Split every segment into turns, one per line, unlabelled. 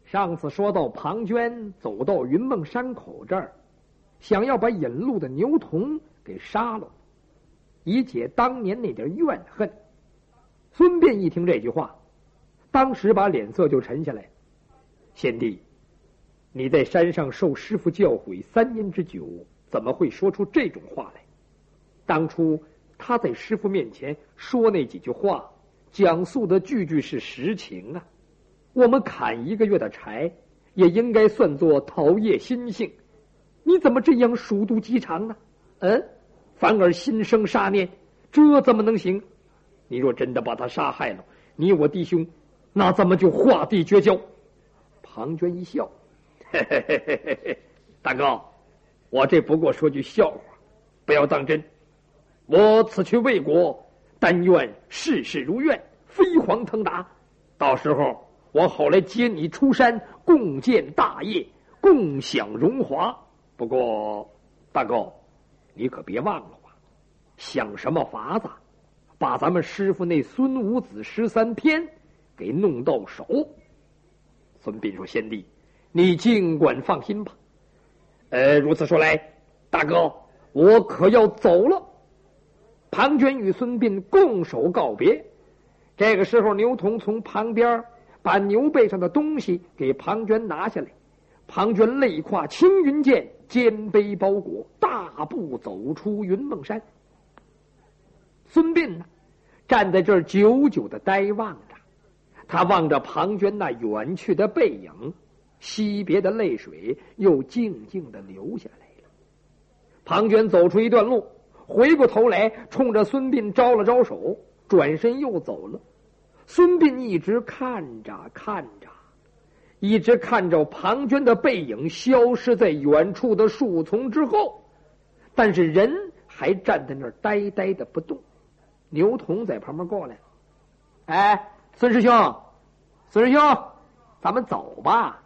上次说到庞涓走到云梦山口这儿，想要把引路的牛童给杀了，以解当年那点怨恨。孙膑一听这句话，当时把脸色就沉下来。贤弟，你在山上受师傅教诲3年之久，怎么会说出这种话来？当初他在师傅面前说那几句话，讲述的句句是实情啊。我们砍1个月的柴，也应该算作陶冶心性。你怎么这样鼠肚鸡肠呢？反而心生杀念，这怎么能行？你若真的把他杀害了，你我弟兄那咱们就画地绝交。庞涓一笑，嘿嘿嘿嘿嘿嘿，大哥，我这不过说句笑话，不要当真。我此去魏国，但愿事事如愿，飞黄腾达，到时候我好来接你出山，共建大业，共享荣华。不过大哥，你可别忘了啊，想什么法子把咱们师傅那孙武子13篇给弄到手。孙膑说：贤弟，你尽管放心吧。如此说来，大哥，我可要走了。庞涓与孙膑拱手告别。这个时候，牛童从旁边把牛背上的东西给庞涓拿下来。庞涓泪跨青云剑，肩背包裹，大步走出云梦山。孙膑呢，站在这儿久久的呆望着。他望着庞涓那远去的背影，惜别的泪水又静静的流下来了。庞涓走出一段路，回过头来冲着孙膑招了招手，转身又走了。孙膑一直看着看着，一直看着庞涓的背影消失在远处的树丛之后，但是人还站在那儿呆呆的不动。牛童在旁边过来，孙师兄，孙师兄，咱们走吧。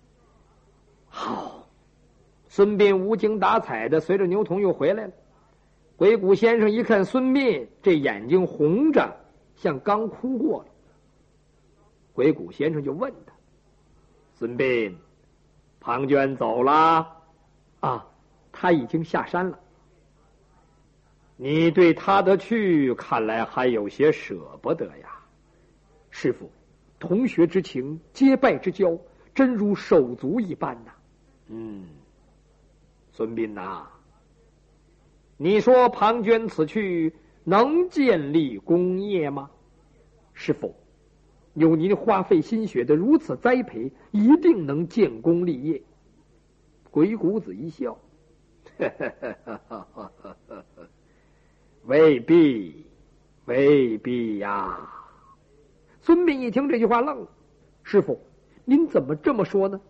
好，孙膑无精打采的随着牛童又回来了。鬼谷先生一看孙膑，这眼睛红着，像刚哭过了。鬼谷先生就问他：孙膑，庞涓走了？啊，他已经下山了。你对他的去看来还有些舍不得呀。师父，同学之情，结拜之交，真如手足一般呐。孙膑呐，你说庞涓此去能建立功业吗？师父，有您花费心血的如此栽培，一定能建功立业。鬼谷子一笑，未必，未必呀。孙膑一听这句话愣了，师父，您怎么这么说呢？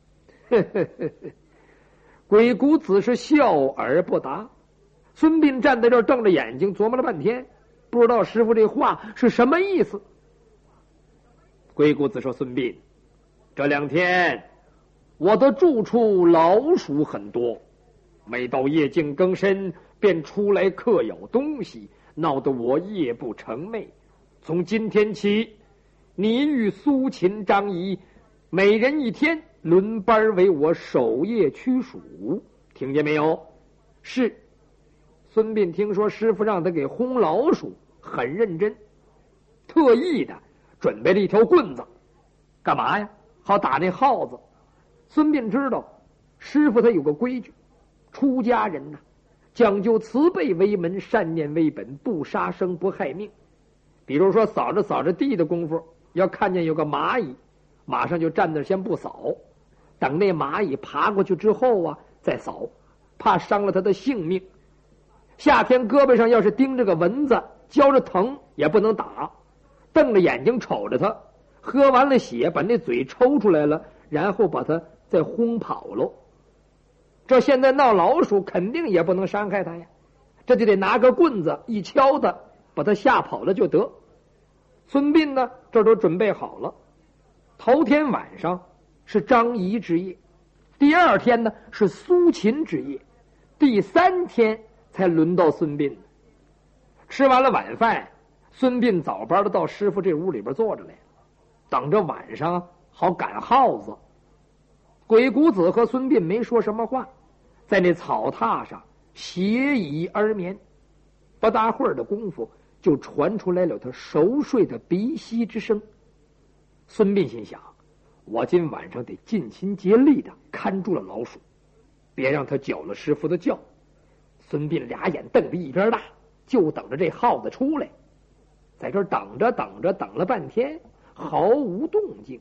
鬼谷子是笑而不答。孙膑站在这儿瞪着眼睛琢磨了半天，不知道师父这话是什么意思。鬼谷子说：孙膑，这2天我的住处老鼠很多，每到夜静更深便出来嗑咬东西，闹得我夜不成寐。从今天起，你与苏秦、张仪每人1天轮班为我守夜驱鼠，听见没有？是。孙膑听说师傅让他给轰老鼠，很认真，特意的准备了一条棍子，干嘛呀？好打那耗子。孙膑知道师傅他有个规矩，出家人呐，讲究慈悲为门，善念为本，不杀生不害命。比如说扫着扫着地的功夫，要看见有个蚂蚁，马上就站那先不扫，等那蚂蚁爬过去之后啊再扫，怕伤了他的性命。夏天胳膊上要是盯着个蚊子，焦着疼也不能打，瞪着眼睛瞅着他，喝完了血把那嘴抽出来了，然后把他再轰跑喽。这现在闹老鼠肯定也不能伤害他呀，这就得拿个棍子一敲他，把他吓跑了就得。孙膑呢，这都准备好了。头天晚上是张仪之夜，第2天呢是苏秦之夜，第3天才轮到孙膑。吃完了晚饭，孙膑早班的到师傅这屋里边坐着来，等着晚上好赶耗子， 鬼谷子和孙膑没说什么话，在那草榻上斜倚而眠。不大会儿的功夫，就传出来了他熟睡的鼻息之声。孙膑心想，我今晚上得尽心竭力的看住了老鼠，别让他搅了师傅的觉。孙膑俩眼瞪得一边大，就等着这耗子出来。在这儿等着等了半天，毫无动静。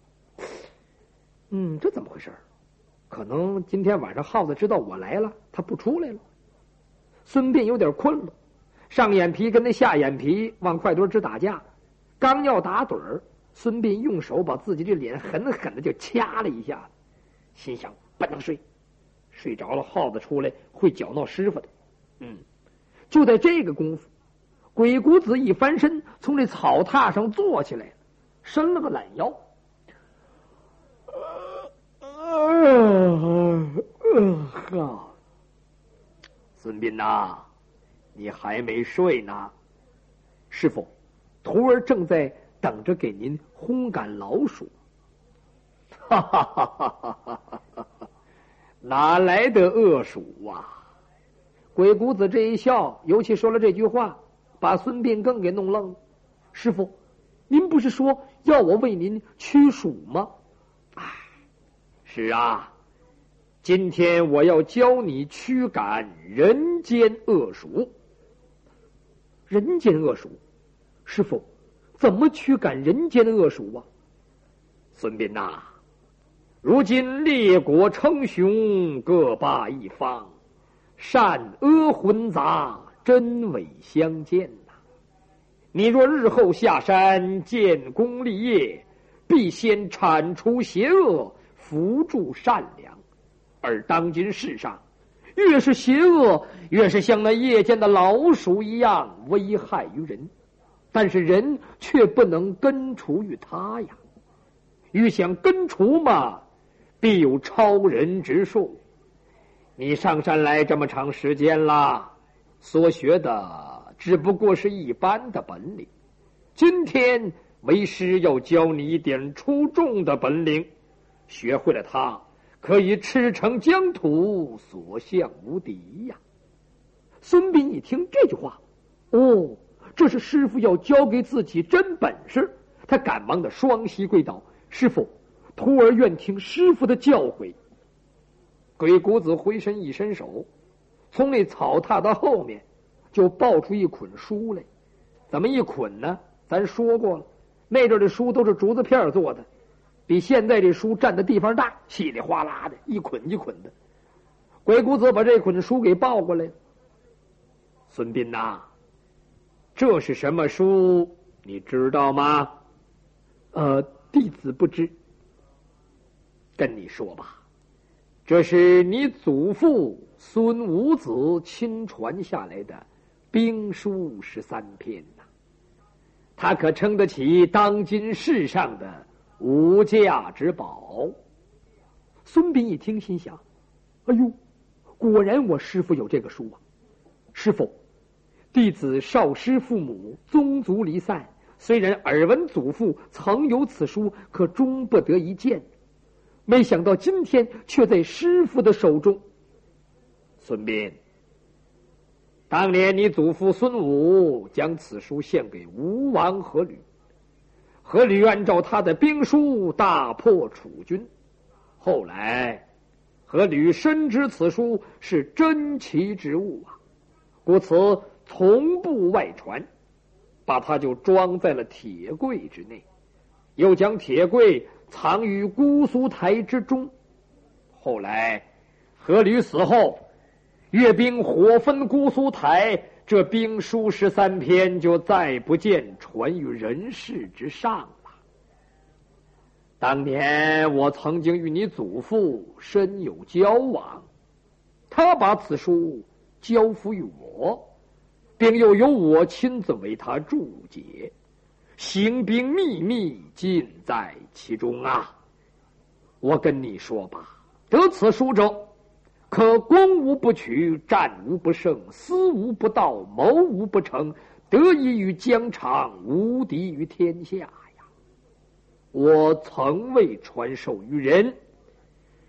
这怎么回事？可能今天晚上耗子知道我来了，他不出来了。孙膑有点困了，上眼皮跟那下眼皮往快墩直打架，刚要打盹儿，孙膑用手把自己这脸狠狠的就掐了一下，心想不能睡，睡着了耗子出来会搅闹师傅的。就在这个功夫，鬼谷子一翻身从这草榻上坐起来，伸了个懒腰。孙膑呐，你还没睡呢？师傅，徒儿正在等着给您轰赶老鼠。哈哈哈哈哈哈！哪来的恶鼠啊？鬼谷子这一笑，尤其说了这句话，把孙膑更给弄愣了。师傅，您不是说要我为您驱鼠吗？是啊，今天我要教你驱赶人间恶鼠。人间恶鼠？师傅，怎么驱赶人间恶鼠啊？孙膑呐，如今列国称雄，各霸一方，善恶混杂，真伪相间呐。你若日后下山建功立业，必先铲除邪恶，扶助善良。而当今世上，越是邪恶，越是像那夜间的老鼠一样危害于人，但是人却不能根除于他呀。欲想根除嘛，必有超人之术。你上山来这么长时间了，所学的只不过是一般的本领，今天为师要教你一点出众的本领，学会了它，可以驰骋疆土，所向无敌呀。孙膑一听这句话，这是师傅要教给自己真本事，他赶忙的双膝跪倒，师傅，徒儿愿听师傅的教诲。鬼谷子回身一伸手，从那草榻的后面就抱出一捆书来。怎么一捆呢？咱说过了，那阵的书都是竹子片做的，比现在这书占的地方大，稀里哗啦的，一捆一捆的。鬼谷子把这捆书给抱过来。孙膑呐，这是什么书？你知道吗？弟子不知。跟你说吧，这是你祖父孙武子亲传下来的兵书13篇呐，他可称得起当今世上的无价之宝。孙膑一听，心想：哎呦，果然我师父有这个书啊！师父，弟子少师父母，宗族离散，虽然耳闻祖父曾有此书，可终不得一见。没想到今天却在师父的手中。孙膑，当年你祖父孙武将此书献给吴王阖闾，阖闾按照他的兵书大破楚军，后来阖闾深知此书是珍奇之物啊，故此从不外传，把它就装在了铁柜之内，又将铁柜藏于姑苏台之中。后来阖闾死后，阅兵火焚姑苏台，这兵书13篇就再不见传于人世之上了。当年我曾经与你祖父深有交往，他把此书交付于我，并又由我亲自为他注解，行兵秘密尽在其中啊。我跟你说吧，得此书者，可攻无不取，战无不胜，思无不到，谋无不成，得以于疆场，无敌于天下呀！我曾未传授于人，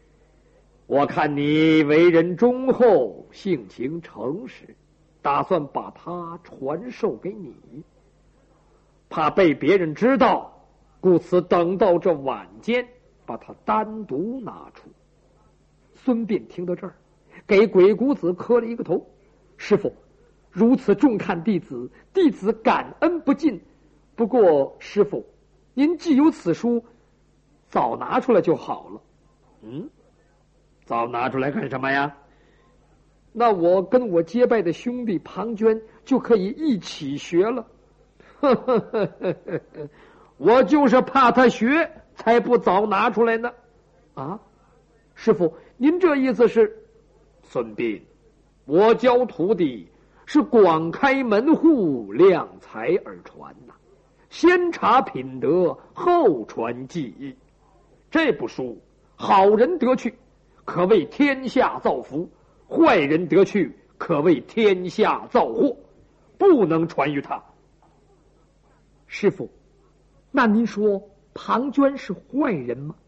我看你为人忠厚，性情诚实，打算把它传授给你，怕被别人知道，故此等到这晚间把它单独拿出。孙膑听到这儿，给鬼谷子磕了一个头：“师傅，如此重看弟子，弟子感恩不尽。不过师傅，您既有此书，早拿出来就好了。”“早拿出来干什么呀？”“那我跟我结拜的兄弟庞涓就可以一起学了。”“我就是怕他学，才不早拿出来呢。”“啊，师傅，您这意思是？”“孙膑，我教徒弟是广开门户，量才而传呐，先查品德，后传技艺。这部书好人得去，可为天下造福；坏人得去，可为天下造祸，不能传于他。”“师傅，那您说庞涓是坏人吗？”“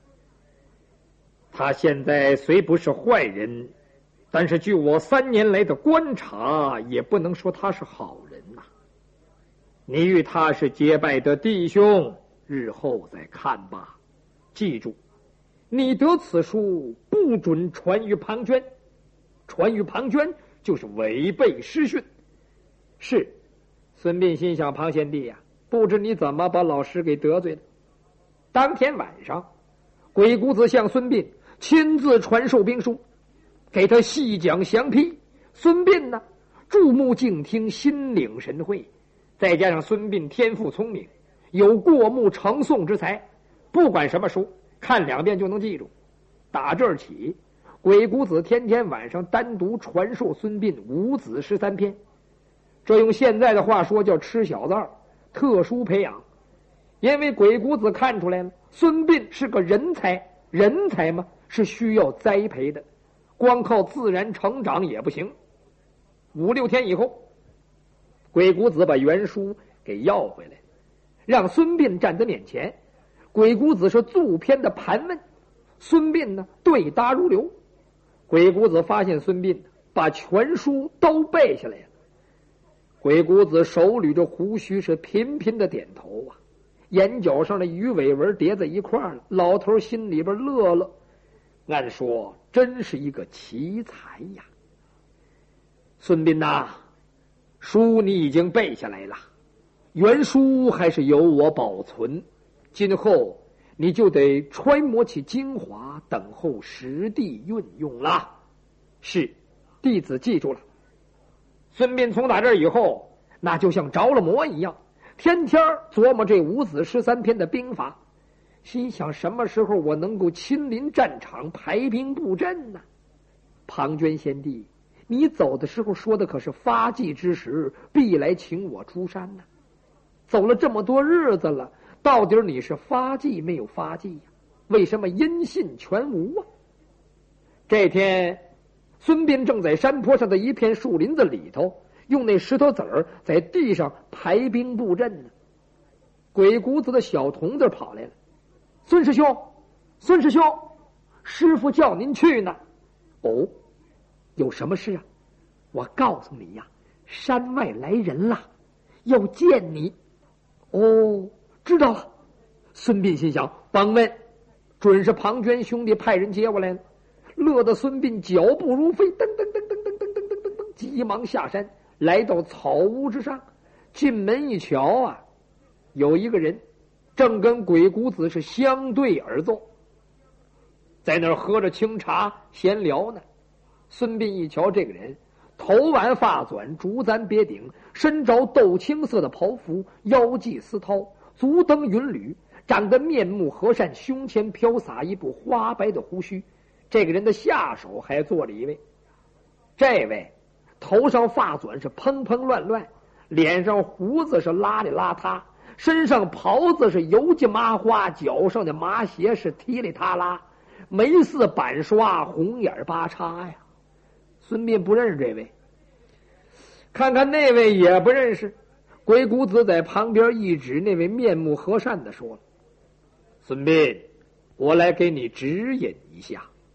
他现在虽不是坏人，但是据我3年来的观察，也不能说他是好人呐。你与他是结拜的弟兄，日后再看吧。记住，你得此书，不准传于庞涓，传于庞涓就是违背师训。”“是。”孙膑心想，庞贤弟呀，不知你怎么把老师给得罪了。当天晚上，鬼谷子向孙膑亲自传授兵书，给他细讲详批。孙膑呢，注目静听，心领神会。再加上孙膑天赋聪明，有过目成诵之才，不管什么书，看2遍就能记住。打这儿起，鬼谷子天天晚上单独传授孙膑五子13篇，这用现在的话说叫吃小灶，特殊培养。因为鬼谷子看出来了，孙膑是个人才，人才嘛是需要栽培的，光靠自然成长也不行。5、6天以后，鬼谷子把原书给要回来，让孙膑站在面前。鬼谷子是逐篇的盘问，孙膑呢对答如流。鬼谷子发现孙膑把全书都背下来了。鬼谷子手捋着胡须，是频频的点头啊，眼角上的鱼尾纹叠在一块了。老头心里边乐了，按说真是一个奇才呀。孙膑呐，书你已经背下来了，原书还是由我保存，今后你就得揣摩其精华，等候实地运用了。是，弟子记住了。孙膑从打这以后，那就像着了魔一样，天天琢磨这五子13篇的兵法，心想什么时候我能够亲临战场，排兵布阵呢？庞涓贤弟，你走的时候说的可是发迹之时必来请我出山呢。走了这么多日子了，到底你是发迹没有发迹呀？为什么音信全无啊？这天，孙膑正在山坡上的一片树林子里头，用那石头子儿在地上排兵布阵呢。鬼谷子的小童子跑来了：“孙师兄，孙师兄，师傅叫您去呢。”“哦，有什么事啊？”“我告诉你呀，山外来人了，要见你。”“哦，知道了。”孙膑心想，甭问，准是庞涓兄弟派人接过来了。乐得孙膑脚步如飞，噔噔噔噔噔噔噔噔噔噔，急忙下山，来到草屋之上。进门一瞧啊，有一个人正跟鬼谷子是相对而坐，在那儿喝着清茶闲聊呢。孙膑一瞧这个人，头挽发纂，竹簪别顶，身着豆青色的袍服，腰系丝绦，足蹬云履，长得面目和善，胸前飘洒一部花白的胡须。这个人的下手还坐着一位，这位头上发纂是蓬蓬乱乱，脸上胡子是邋里邋遢，身上袍子是油鸡麻花，脚上的麻鞋是踢里踏拉，眉似板刷，红眼巴叉呀。孙膑不认识这位，看看那位也不认识。鬼谷子在旁边一指那位面目和善的说了：“孙膑，我来给你指引一下。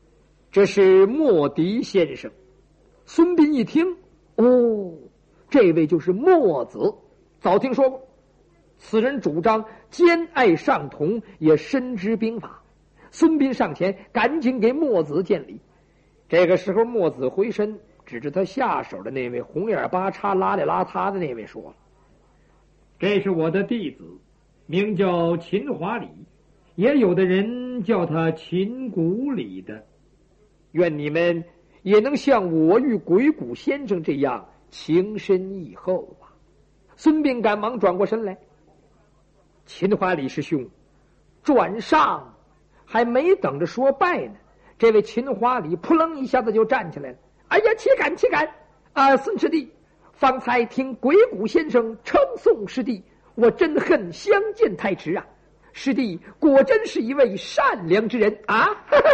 这是莫迪先生。孙膑一听，哦，这位就是墨子，早听说过。此人主张兼爱尚同，也深知兵法。孙膑上前赶紧给墨子见礼。这个时候墨子回身指着他下手的那位红眼巴叉邋里邋遢的那位说了：这是我的弟子，名叫秦华里，也有的人叫他秦谷里的。愿你们也能像我与鬼谷先生这样情深义厚啊！孙膑赶忙转过身来。秦华里师兄，转上还没等着说拜呢，这位秦华里扑棱一下子就站起来了。哎呀，岂敢岂敢！孙师弟，方才听鬼谷先生称颂师弟，我真恨相见太迟啊！师弟果真是一位善良之人啊！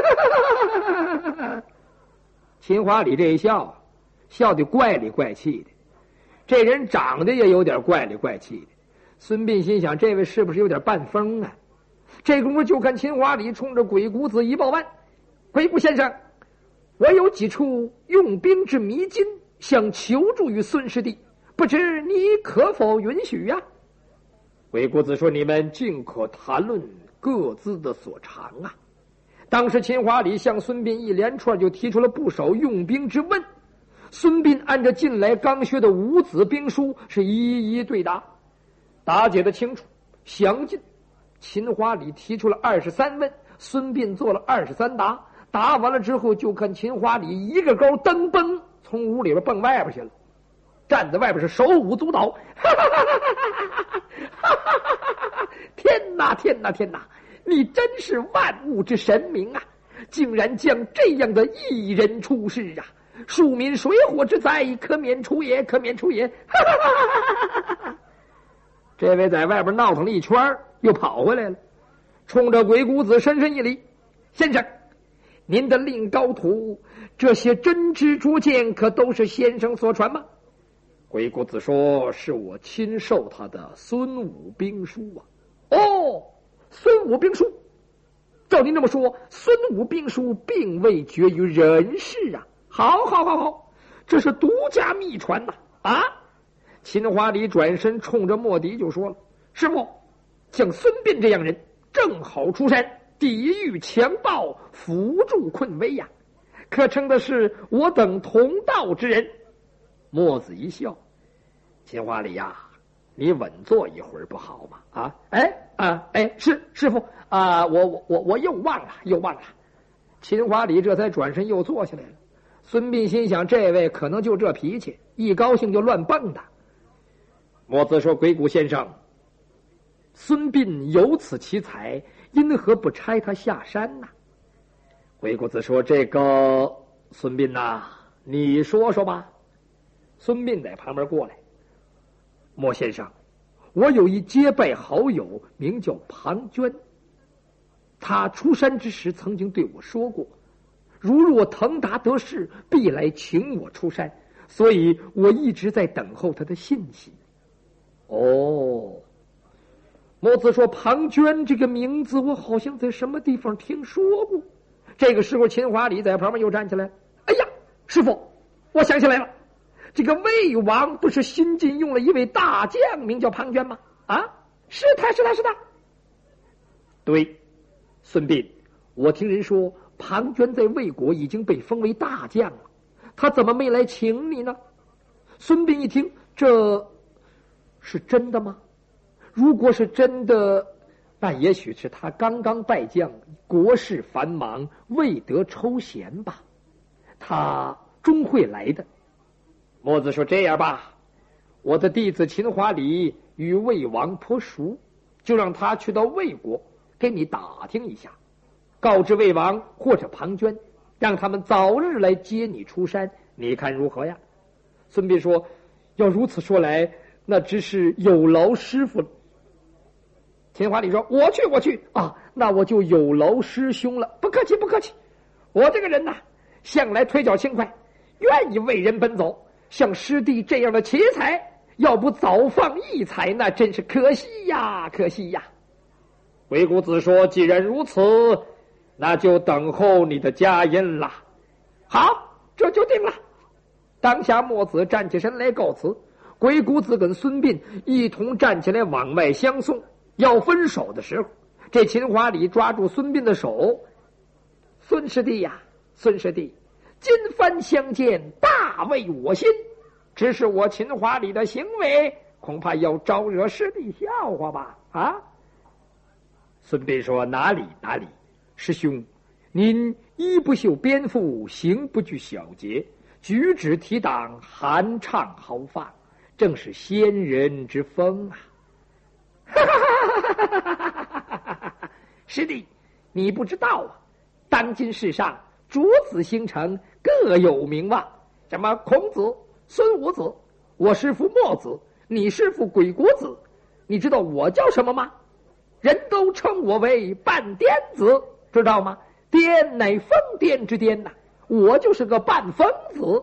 秦华里这一笑，笑得怪里怪气的。这人长得也有点怪里怪气的。孙膑心想，这位是不是有点半疯啊？这功夫就看秦华里冲着鬼谷子一抱腕：鬼谷先生，我有几处用兵之迷津，想求助于孙师弟，不知你可否允许呀？鬼谷子说：你们尽可谈论各自的所长啊。当时秦华里向孙膑一连串就提出了不少用兵之问，孙膑按照近来刚学的五子兵书是一一对答，答解的清楚详尽。秦华里提出了23问，孙膑做了23答，答完了之后就看秦华里一个高蹬蹦从屋里边蹦外边去了，站在外边是手舞足蹈，天哪天哪天哪，你真是万物之神明啊，竟然将这样的一人出世啊，庶民水火之灾，可免除也，可免除也。这位在外边闹腾了一圈，又跑回来了，冲着鬼谷子深深一礼：先生，您的令高图这些真知灼见，可都是先生所传吗？鬼谷子说：是我亲授他的孙武兵书啊。哦，孙武兵书，照您这么说，孙武兵书并未绝于人世啊。好好好好，这是独家秘传呐！啊！秦华里转身冲着莫迪就说了：师傅，像孙膑这样人正好出山抵御强暴，扶助困危呀，可称的是我等同道之人。墨子一笑：秦华里呀，你稳坐一会儿不好吗？是师傅啊，我又忘了。秦华里这才转身又坐下来了。孙膑心想，这位可能就这脾气，一高兴就乱蹦跶。墨子说：鬼谷先生，孙膑有此奇才，因何不差他下山呢？鬼谷子说：这个孙膑呐，你说说吧。孙膑在旁边过来：莫先生，我有一结拜好友，名叫庞涓，他出山之时曾经对我说过，如若腾达得势，必来请我出山，所以我一直在等候他的信息。哦，墨子说：庞涓这个名字我好像在什么地方听说过。这个时候秦华里在旁边又站起来：哎呀，师傅，我想起来了，这个魏王不是新晋用了一位大将名叫庞涓吗？啊，是他。对，孙膑，我听人说庞涓在魏国已经被封为大将了，他怎么没来请你呢？孙膑一听，这是真的吗？如果是真的，那也许是他刚刚拜将，国事繁忙，未得抽闲吧，他终会来的。墨子说：这样吧，我的弟子秦华里与魏王颇熟，就让他去到魏国给你打听一下，告知魏王或者庞涓，让他们早日来接你出山，你看如何呀？孙膑说：要如此说来，那只是有劳师傅了。秦华里说：我去啊，那我就有劳师兄了。不客气，我这个人呐，向来腿脚轻快，愿意为人奔走，像师弟这样的奇才，要不早放异才，那真是可惜呀。鬼谷子说：既然如此，那就等候你的佳音啦。 好，这就定了。当下墨子站起身来告辞，鬼谷子跟孙膑一同站起来往外相送。要分手的时候，这秦华里抓住孙膑的手，孙师弟呀，孙师弟，今番相见，大为我心。只是我秦华里的行为，恐怕要招惹师弟笑话吧？啊！孙膑说：“哪里哪里，师兄，您衣不袖边腹，行不拘小节，举止提当，含畅豪放，正是仙人之风啊！”师弟，你不知道啊，当今世上诸子星辰各有名望，什么孔子、孙武子，我师父墨子，你师父鬼谷子，你知道我叫什么吗？人都称我为半癫子，知道吗？癫乃疯癫之癫呐，我就是个半疯子。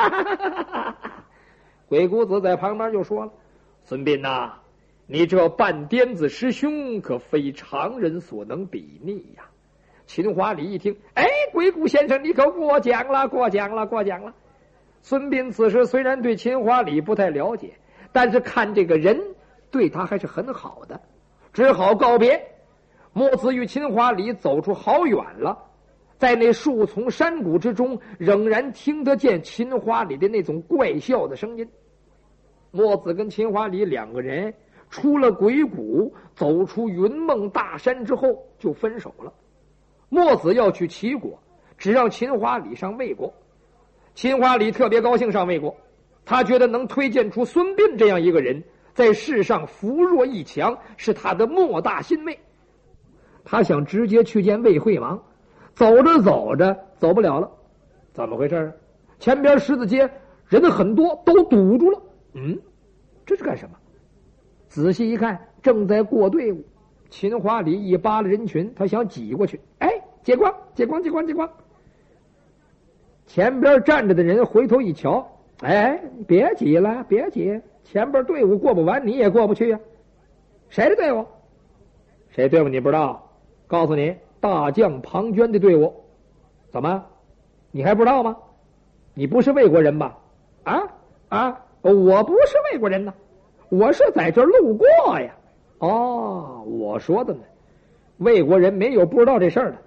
鬼谷子在旁边就说了：“孙膑呐，你这半癫子师兄可非常人所能比拟呀！”秦华里一听，哎，鬼谷先生，你可过奖了，过奖了，过奖了。孙膑此时虽然对秦华里不太了解，但是看这个人对他还是很好的，只好告别。墨子与秦华里走出好远了，在那树丛山谷之中，仍然听得见秦华里的那种怪笑的声音。墨子跟秦华里两个人出了鬼谷，走出云梦大山之后就分手了。墨子要去齐国，只让秦华里上魏国。秦华里特别高兴上魏国，他觉得能推荐出孙膑这样一个人，在世上扶弱抑强，是他的莫大欣慰。他想直接去见魏惠王，走着走着走不了了，怎么回事？前边十字街人很多，都堵住了。这是干什么？仔细一看，正在过队伍。秦华里一扒了人群，他想挤过去。哎，借光，借光，借光，借光！前边站着的人回头一瞧，哎，别挤了，别挤，前边队伍过不完，你也过不去呀。谁的队伍？谁队伍你不知道？告诉你，大将庞涓的队伍。怎么？你还不知道吗？你不是魏国人吧？我不是魏国人呢，我是在这儿路过呀。哦，我说的呢，魏国人没有不知道这事儿的。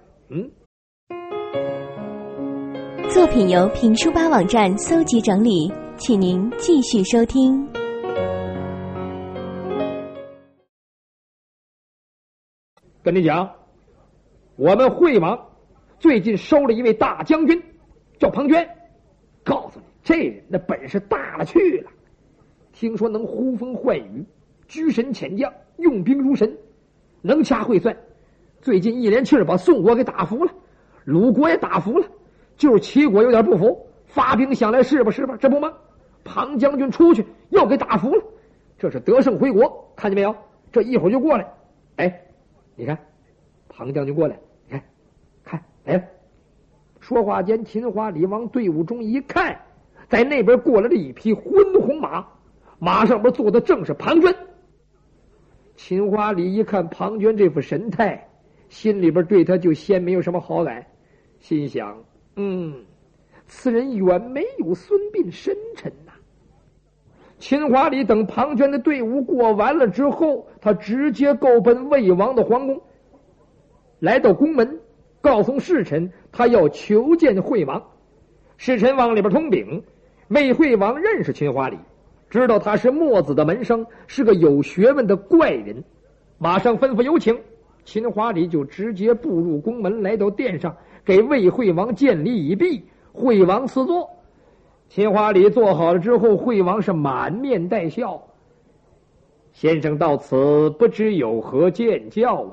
作品由评书吧网站搜集整理，请您继续收听。
跟你讲，我们惠王最近收了一位大将军，叫庞涓。告诉你，这人的本事大了去了，听说能呼风唤雨，居神遣将，用兵如神，能掐会算。最近一连气儿把宋国给打服了，鲁国也打服了，就是齐国有点不服，发兵想来是吧是吧？这不吗？庞将军出去又给打服了，这是得胜回国，看见没有？这一会儿就过来。哎，你看庞将军过来，你看来了。说话间，秦华里往队伍中一看，在那边过来了一匹昏红马，马上边坐的正是庞涓。秦华里一看庞涓这副神态，心里边对他就先没有什么好感，心想此人远没有孙膑深沉呐。秦华里等庞涓的队伍过完了之后，他直接够奔魏王的皇宫，来到宫门，告诉侍臣他要求见惠王。侍臣往里边通禀，魏惠王认识秦华里，知道他是墨子的门生，是个有学问的怪人，马上吩咐有请。秦华里就直接步入宫门，来到殿上，给魏惠王见礼已毕，惠王赐座。秦华里坐好了之后，惠王是满面带笑：“先生到此，不知有何见教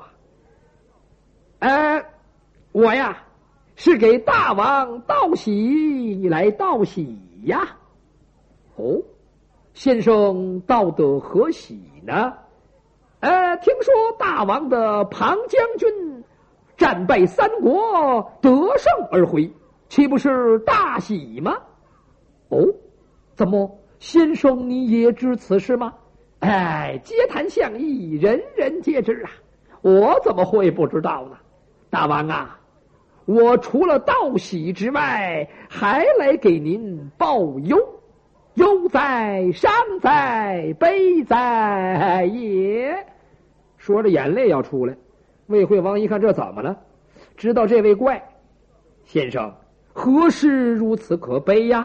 啊？”我呀，是给大王道喜来道喜呀。哦，先生道得何喜呢？听说大王的庞将军战败三国，得胜而回，岂不是大喜吗？哦，怎么，先生你也知此事吗？街谈巷议，人人皆知啊，我怎么会不知道呢？大王啊， 我除了道喜之外，还来给您报忧。忧哉，伤哉，悲哉也。说着眼泪要出来，魏惠王一看这怎么了，知道这位怪先生何事如此可悲呀？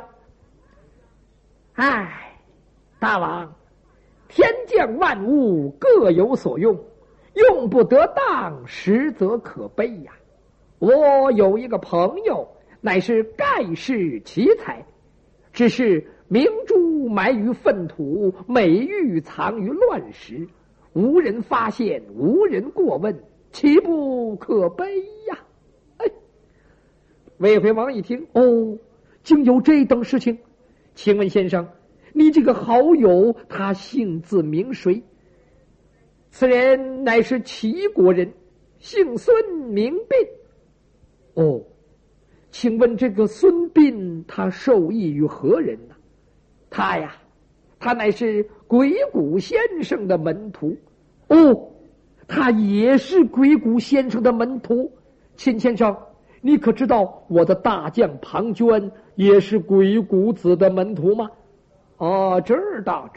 唉，大王，天降万物各有所用，用不得当，实则可悲呀。我有一个朋友，乃是盖世奇才，只是明珠埋于粪土，美玉藏于乱石，无人发现，无人过问，岂不可悲呀？哎，魏惠王一听，哦，竟有这等事情，请问先生，你这个好友他姓字名谁？此人乃是齐国人，姓孙名膑。哦，请问这个孙膑他受益于何人呢？他呀，他乃是鬼谷先生的门徒。哦，他也是鬼谷先生的门徒。秦先生，你可知道我的大将庞涓也是鬼谷子的门徒吗？哦，知道。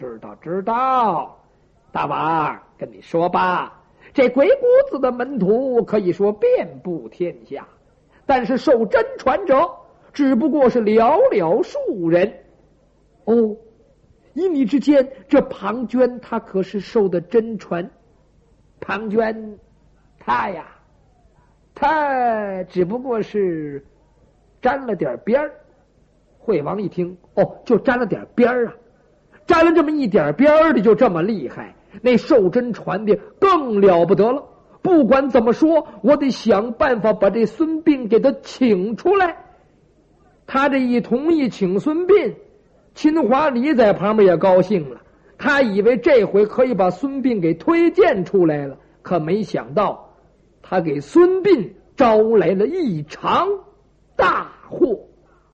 大王，跟你说吧，这鬼谷子的门徒可以说遍布天下，但是受真传者只不过是寥寥数人。哦，依你之见，这庞涓他可是受的真传？庞涓他呀，他只不过是沾了点边儿。惠王一听，哦，就沾了点边儿啊，沾了这么一点边儿的就这么厉害，那受真传的更了不得了。不管怎么说，我得想办法把这孙膑给他请出来。他这一同意请孙膑，秦华李在旁边也高兴了，他以为这回可以把孙膑给推荐出来了，可没想到他给孙膑招来了一场大祸。